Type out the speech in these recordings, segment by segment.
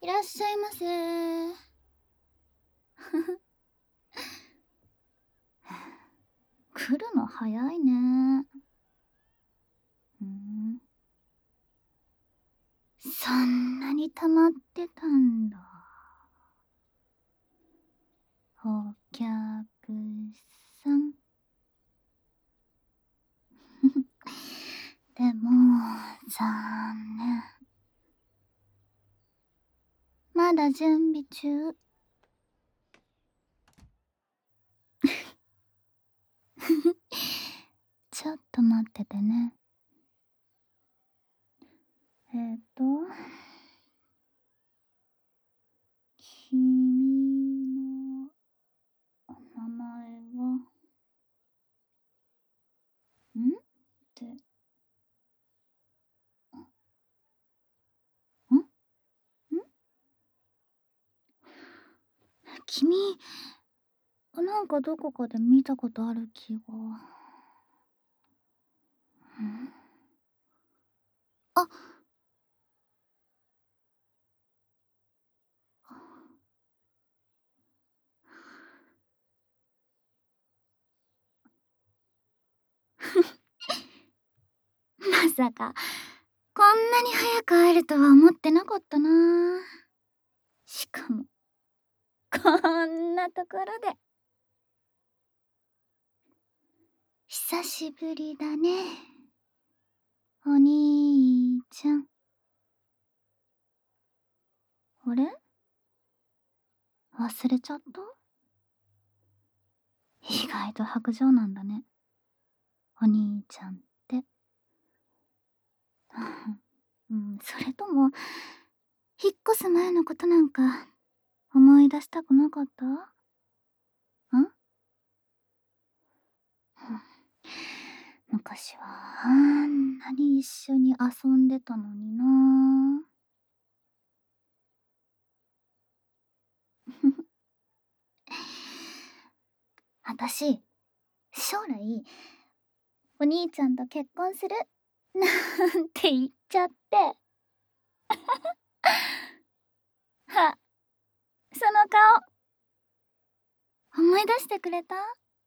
らっしゃいませ。来るの早いね。そんなに溜まってたんだ。お客さん。でも、残念。まだ準備中。ちょっと待っててね。君の名前はんってん君、なんかどこかで見たことある気が。あ、まさか、こんなに早く会えるとは思ってなかったな。しかも、こんなところで。久しぶりだね、お兄ちゃん。あれ？忘れちゃった？意外と薄情なんだね、お兄ちゃんって。それとも、引っ越す前のことなんか思い出したくなかった？昔はあんなに一緒に遊んでたのにな。あたし、将来、お兄ちゃんと結婚するなんて言っちゃって。あ、その顔、思い出してくれた？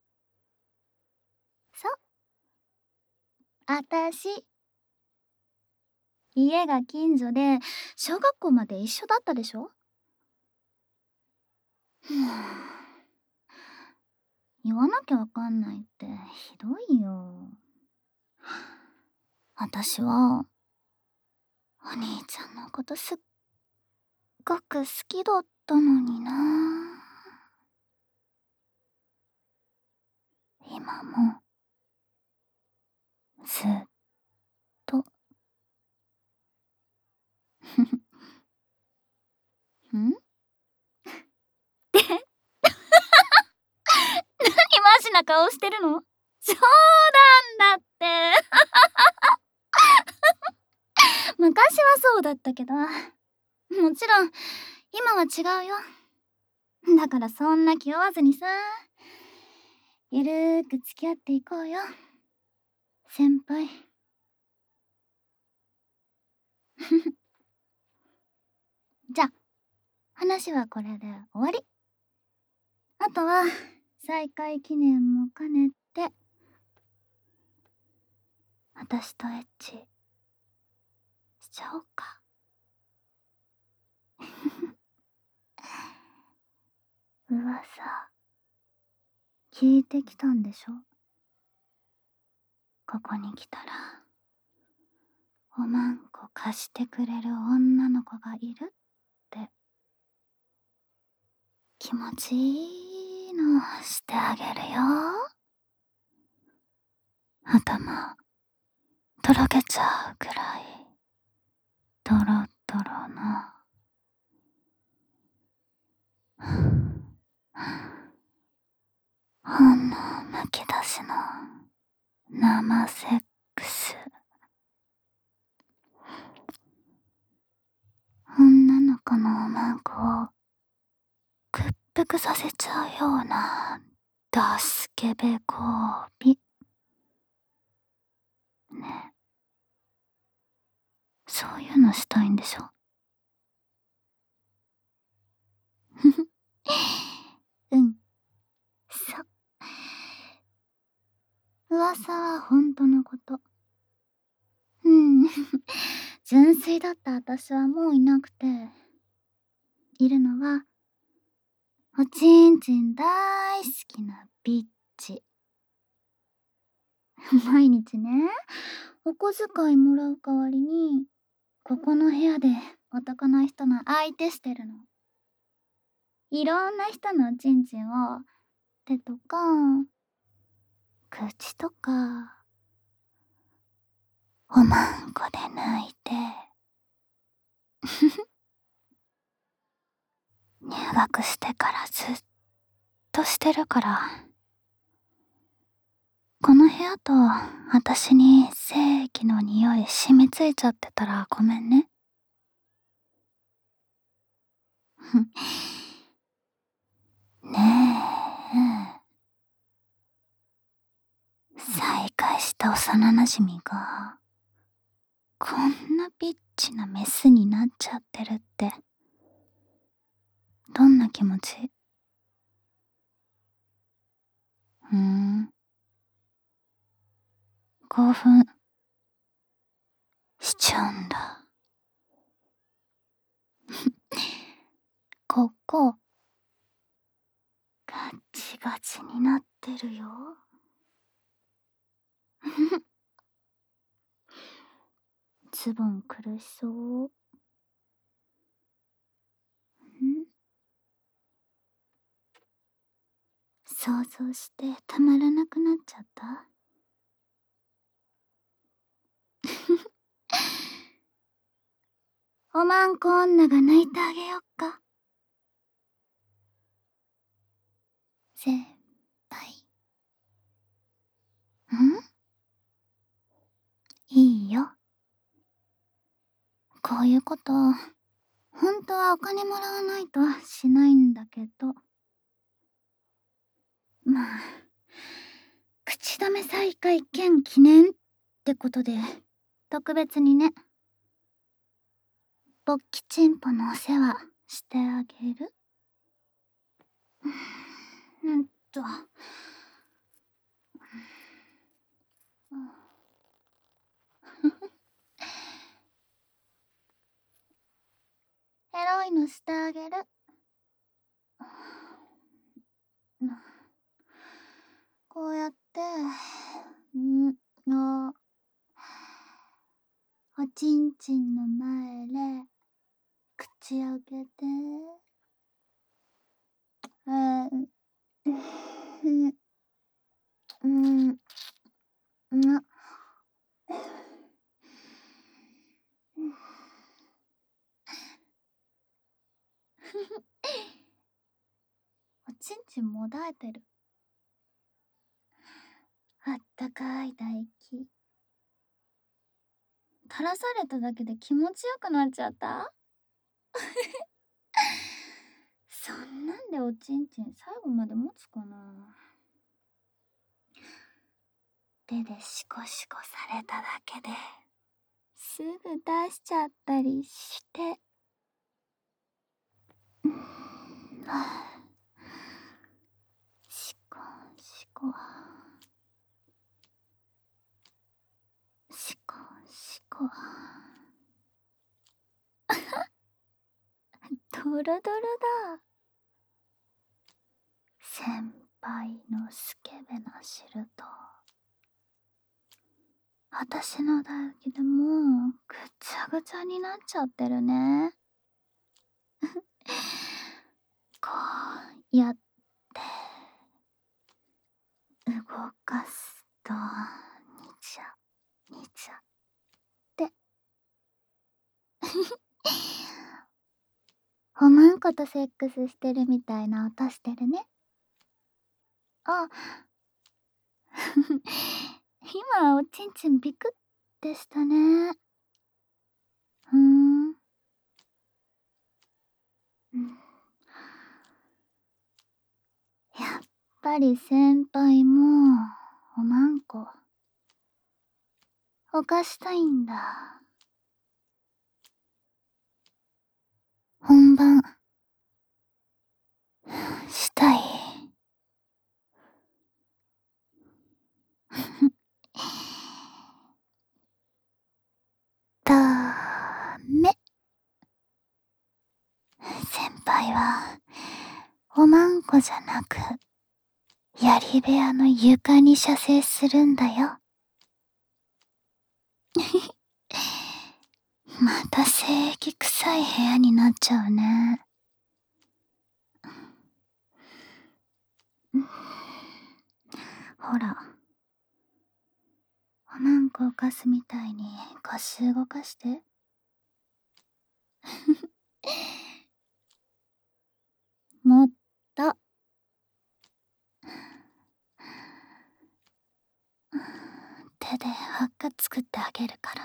そう。あたし、家が近所で、小学校まで一緒だったでしょ？言わなきゃわかんないってひどいよ。あたしは、お兄ちゃんのことすっごく好きだったのにな。今も、ずっと。んで、何マジな顔してるの？冗談だって。昔はそうだったけど、もちろん、今は違うよ。だからそんな気負わずにさ、ゆるーく付き合っていこうよ、先輩。じゃあ、話はこれで終わり。あとは、再会記念も兼ねて、私とエッチしちゃおうか。噂、聞いてきたんでしょ？ここに来たら、おまんこ貸してくれる女の子がいるって。気持ちいいのしてあげるよ。頭、とろけちゃうくらい、ドロドロな。本能むき出しの生セックス。女の子のおまんこを屈服させちゃうようなダスケベ交尾ね。そういうのしたいんでしょ？ うん。そう。噂は本当のこと。うん。純粋だった私はもういなくて、いるのは、おちんちん大好きなビッチ。毎日ね、お小遣いもらう代わりに、ここの部屋で男の人の相手してるの。いろんな人のおちんちんを、手とか、口とか、おまんこで抜いて、入学してからずっとしてるから、この部屋と私に精液の匂い染みついちゃってたらごめんね。ねえ、再会した幼馴染が、こんなビッチなメスになっちゃってるって、どんな気持ち？興奮しちゃうんだ。ここ、ガッチガチになってるよ。ズボン苦しそう。想像してたまらなくなっちゃった。おまんこ女が抜いてあげよっか。先輩。いいよ。こういうこと、本当はお金もらわないとしないんだけど。まあ、口止め再開兼記念ってことで、特別にね。勃起チンポのお世話してあげる。うんと。エロいのしてあげる。こうやって、おちんちんの前で、口開けて。おちんちんもだえてる。あったかい唾液。垂らされただけで気持ちよくなっちゃった。そんなんでおちんちん最後まで持つかな。手でシコシコされただけですぐ出しちゃったりして。シコシコシコシコドロドロだ。先輩のスケベな汁と私の唾液でもうぐちゃぐちゃになっちゃってるね。こうやって動かすとにちゃにちゃっておまんことセックスしてるみたいな音してるね。あ今おちんちんビクってしたね。やっぱり先輩もおまんこ犯したいんだ。本番したい。ダメ。先輩は、おまんこじゃなく、槍部屋の床に射精するんだよ。また性癖臭い部屋になっちゃうね。ほら、おまんこをかすみたいに腰動かして。もっと。手で輪っか作ってあげるから。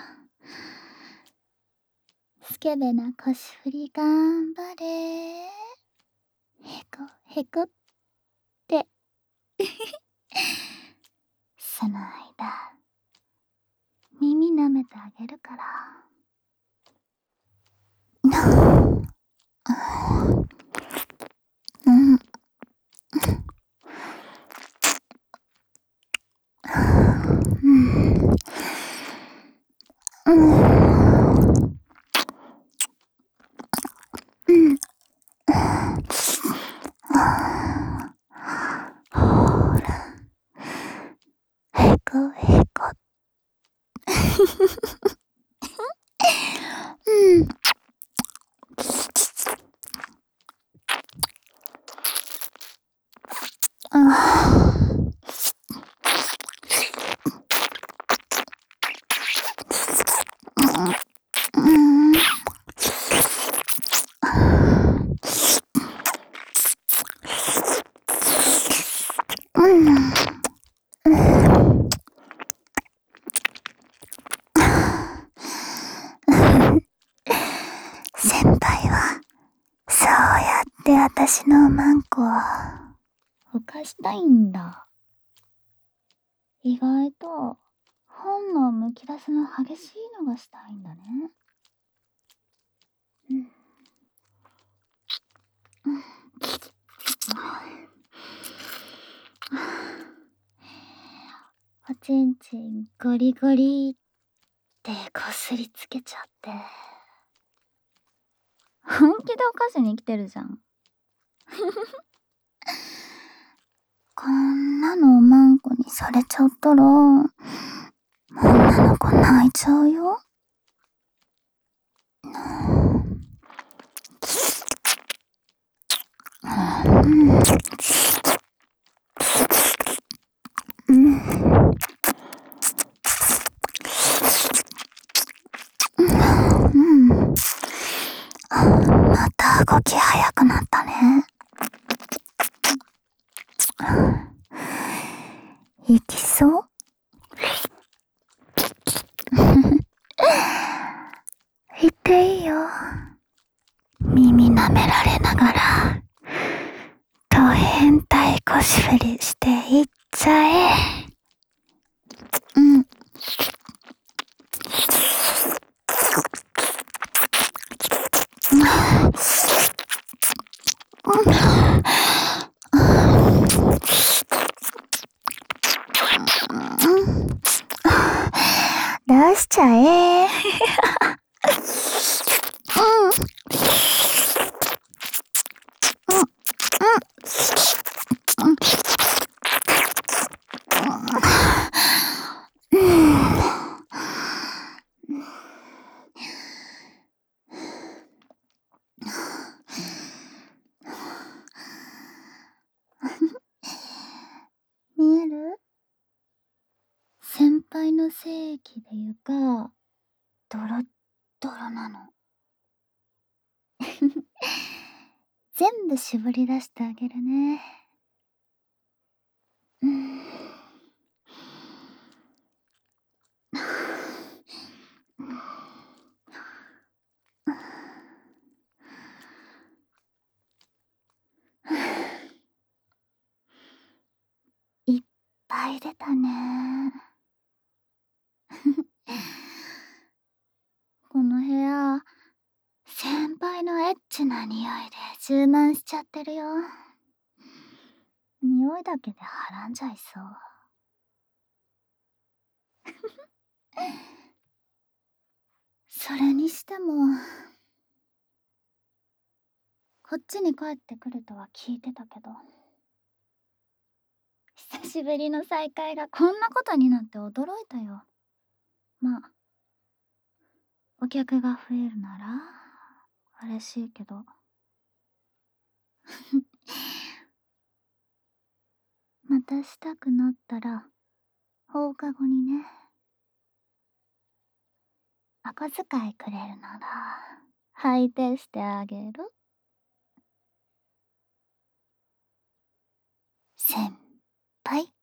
スケベな腰振り頑張れ。へこへこって。その間、耳舐めてあげるから。うん。うん。うん。うん。ほら、へこへこ。うん。あうん。うん。先輩は、そうやって私のおまんこを、ほかしたいんだ。意外と、本能むき出すの激しいのがしたいんだね。うん。おちんちんゴリゴリってこすりつけちゃって。本気でお菓子に来てるじゃん。こんなのおまんこにされちゃったら、女の子泣いちゃうよ。うん。うん。うん。また動き早くなったね。行きそう行っていいよ。耳舐められながら、ド変態腰振りしていっちゃえ。うん。出しちゃえ。見える？先輩の正規で床、ドロッドロなの。全部絞り出してあげるね。うん。いっぱい出たね。この部屋、先輩のエッチな匂いで充満しちゃってるよ。 匂いだけではらんじゃいそう。それにしても、こっちに帰ってくるとは聞いてたけど、久しぶりの再会がこんなことになって驚いたよ。まあ、お客が増えるなら嬉しいけど。またしたくなったら放課後にね。赤遣いくれるなら相手してあげる。先輩。